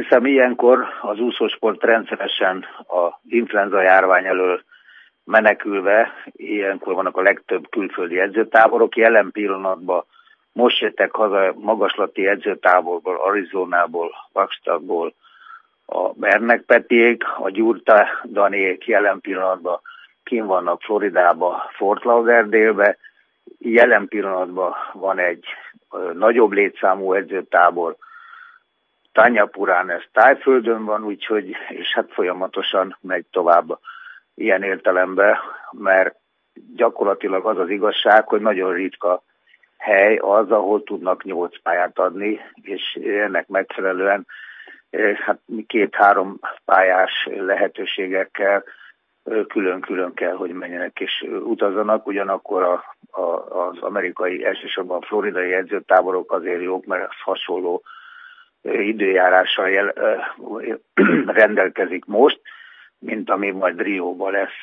hiszem ilyenkor az úszósport rendszeresen az influenza járvány elől menekülve, ilyenkor vannak a legtöbb külföldi edzőtáborok. Jelen pillanatban most jöttek haza magaslati edzőtáborból, Arizonából, Wagstadtból a Bernek Petiék, a Gyurta Daniék jelen pillanatban kint vannak Floridába, Fort Lauderdale-be. Jelen pillanatban van egy nagyobb létszámú edzőtábor, Tanya Purán, ez Tájföldön van, úgyhogy, és hát folyamatosan megy tovább ilyen értelemben, mert gyakorlatilag az az igazság, hogy nagyon ritka hely az, ahol tudnak 8 pályát adni, és ennek megfelelően hát 2-3 pályás lehetőségekkel külön-külön kell, hogy menjenek és utazzanak, ugyanakkor az amerikai, elsősorban floridai edzőtáborok azért jók, mert az hasonló időjárással rendelkezik most, mint ami majd Rióban lesz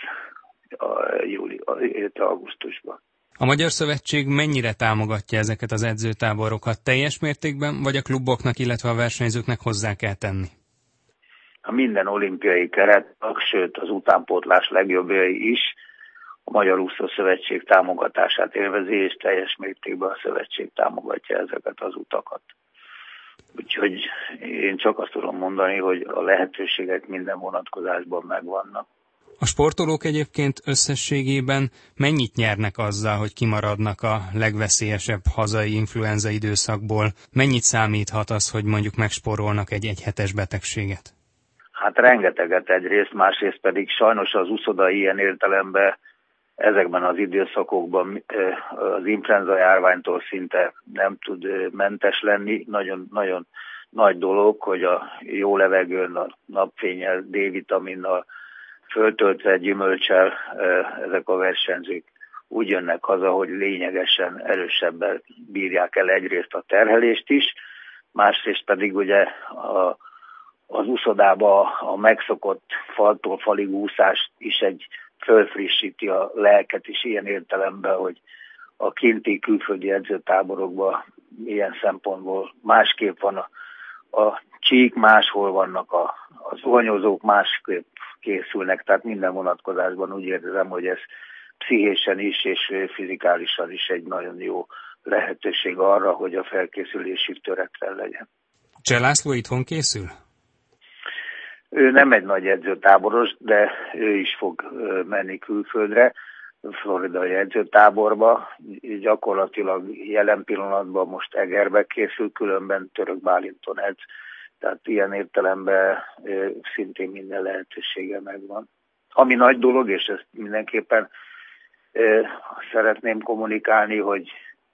augusztusban. A Magyar Szövetség mennyire támogatja ezeket az edzőtáborokat? Teljes mértékben, vagy a kluboknak, illetve a versenyzőknek hozzá kell tenni? A minden olimpiai keretnek, sőt az utánpótlás legjobbjai is a Magyar Úszó Szövetség támogatását élvezi, és teljes mértékben a szövetség támogatja ezeket az utakat. Úgyhogy én csak azt tudom mondani, hogy a lehetőségek minden vonatkozásban megvannak. A sportolók egyébként összességében mennyit nyernek azzal, hogy kimaradnak a legveszélyesebb hazai influenza időszakból? Mennyit számíthat az, hogy mondjuk megspórolnak egy egyhetes betegséget? Hát rengeteget egyrészt, másrészt pedig sajnos az úszoda ilyen értelemben ezekben az időszakokban az influenza járványtól szinte nem tud mentes lenni. Nagyon nagy dolog, hogy a jó levegőn, a napfénnyel, D-vitaminnal, föltöltve gyümölccsel ezek a versenyzők úgy jönnek haza, hogy lényegesen erősebben bírják el egyrészt a terhelést is, másrészt pedig ugye az úszodába a megszokott faltól falig úszást is fölfrissíti a lelket is ilyen értelemben, hogy a kinti külföldi edzőtáborokban ilyen szempontból másképp van a csík, máshol vannak a zuhanyozók, másképp készülnek, tehát minden vonatkozásban úgy érzem, hogy ez pszichésen is és fizikálisan is egy nagyon jó lehetőség arra, hogy a felkészülésük töretlen legyen. Cseh László itthon készül? Ő nem egy nagy edzőtáboros, de ő is fog menni külföldre, floridai edzőtáborba. Gyakorlatilag jelen pillanatban most Egerbe készül, különben Török Bálinton edz. Tehát ilyen értelemben szintén minden lehetősége megvan. Ami nagy dolog, és ezt mindenképpen szeretném kommunikálni, hogy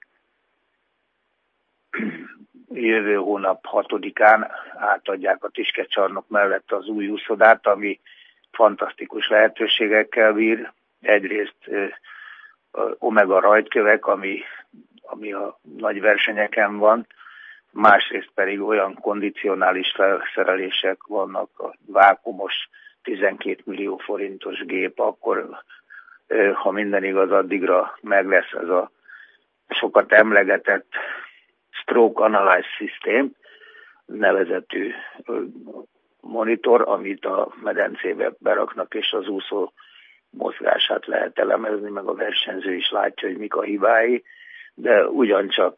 jövő hónap 6-án átadják a Tiske-csarnok mellett az új úszodát, ami fantasztikus lehetőségekkel bír. Egyrészt omega rajtkövek, ami a nagy versenyeken van, másrészt pedig olyan kondicionális felszerelések vannak, a vákumos 12 millió forintos gép, akkor ha minden igaz, addigra meg lesz ez a sokat emlegetett Stroke Analyze System nevezetű monitor, amit a medencébe beraknak, és az úszó mozgását lehet elemezni, meg a versenyző is látja, hogy mik a hibái, de ugyancsak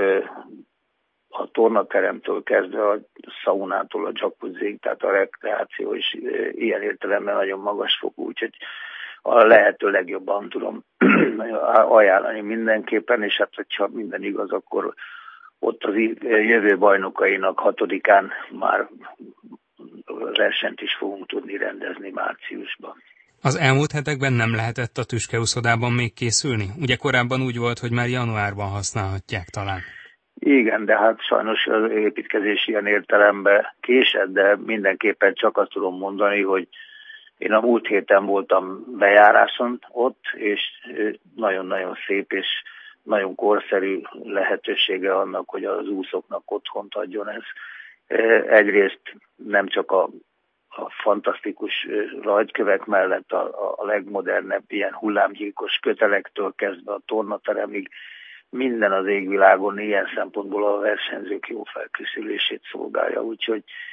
a tornateremtől kezdve a szaunától a jacuzzig, tehát a rekreáció is ilyen értelemben nagyon magas fokú, úgyhogy a lehető legjobban tudom ajánlani mindenképpen, és hát hogyha minden igaz, akkor ott az jövő bajnokainak 6-án már versenyt is fogunk tudni rendezni márciusban. Az elmúlt hetekben nem lehetett a tüskeúszodában még készülni? Ugye korábban úgy volt, hogy már januárban használhatják talán. Igen, de hát sajnos az építkezés ilyen értelemben késett, de mindenképpen csak azt tudom mondani, hogy én a múlt héten voltam bejáráson ott, és nagyon-nagyon szép és nagyon korszerű lehetősége annak, hogy az úszóknak otthont adjon ez. Egyrészt nem csak a fantasztikus rajtkövek mellett a legmodernebb ilyen hullámgyilkos kötelektől kezdve a tornateremig minden az égvilágon ilyen szempontból a versenyzők jó felkészülését szolgálja. Úgyhogy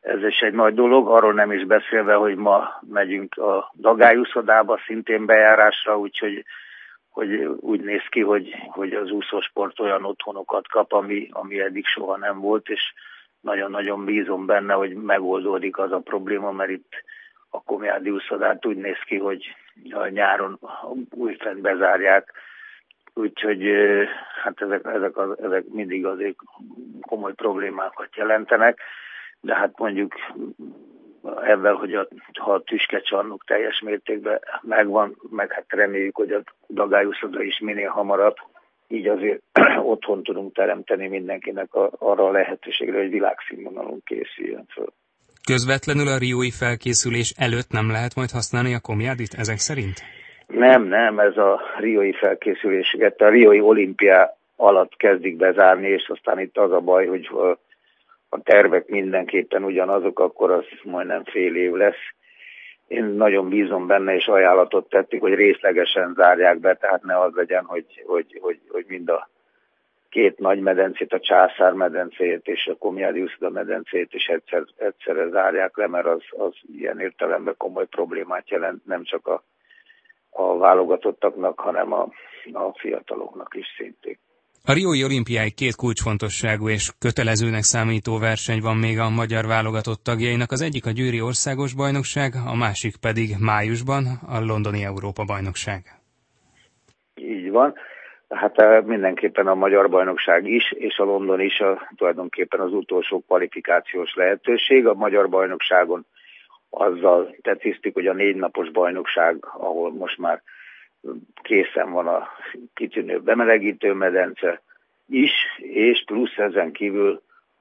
Ez is egy nagy dolog, arról nem is beszélve, hogy ma megyünk a dagályúszodába szintén bejárásra, úgyhogy úgy néz ki, hogy az úszósport olyan otthonokat kap, ami eddig soha nem volt, és nagyon-nagyon bízom benne, hogy megoldódik az a probléma, mert itt a Komjádi úszodát úgy néz ki, hogy a nyáron újfent bezárják, úgyhogy hát ezek mindig azért komoly problémákat jelentenek, de hát mondjuk ebben, hogy ha a tüskecsarnok teljes mértékben megvan, meg hát reméljük, hogy a dagályúszoda is minél hamarabb, így azért otthon tudunk teremteni mindenkinek arra a lehetőségre, hogy világszínvonalon készüljön föl. Közvetlenül a riói felkészülés előtt nem lehet majd használni a Komjádit ezek szerint? Nem, ez a riói felkészüléseket a riói olimpiá alatt kezdik bezárni, és aztán itt az a baj, hogy a tervek mindenképpen ugyanazok, akkor az majdnem fél év lesz. Én nagyon bízom benne, és ajánlatot tettük, hogy részlegesen zárják be, tehát ne az legyen, hogy mind a két nagy medencét, a Császár medencét és a Komjádi úszoda medencét is egyszerre zárják le, mert az ilyen értelemben komoly problémát jelent nem csak a válogatottaknak, hanem a fiataloknak is szintén. A riói olimpiáig két kulcsfontosságú és kötelezőnek számító verseny van még a magyar válogatott tagjainak. Az egyik a győri országos bajnokság, a másik pedig májusban a londoni Európa-bajnokság. Így van. Hát mindenképpen a magyar bajnokság is, és a London is tulajdonképpen az utolsó kvalifikációs lehetőség. A magyar bajnokságon azzal tetisztik, hogy a 4 napos bajnokság, ahol most már készen van a kitűnő bemelegítő medence is, és plusz ezen kívül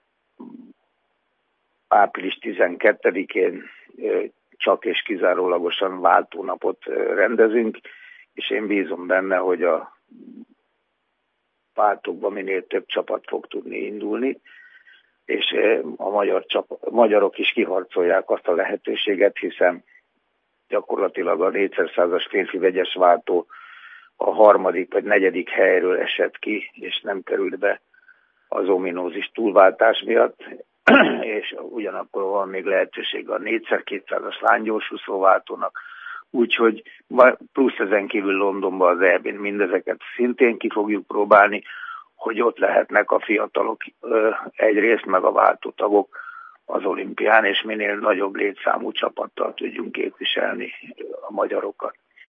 április 12-én csak és kizárólagosan váltónapot rendezünk, és én bízom benne, hogy a váltókban minél több csapat fog tudni indulni, és a magyarok is kiharcolják azt a lehetőséget, hiszen gyakorlatilag a 400-as férfi vegyes váltó a 3. vagy 4. helyről esett ki, és nem került be az ominózis túlváltás miatt, és ugyanakkor van még lehetőség a 4x200-as lánygyorsúszó váltónak, úgyhogy plusz ezen kívül Londonban az EB-n mindezeket szintén ki fogjuk próbálni, hogy ott lehetnek a fiatalok egyrészt, meg a váltótagok az olimpián, és minél nagyobb létszámú csapattal tudjunk képviselni a magyarokat.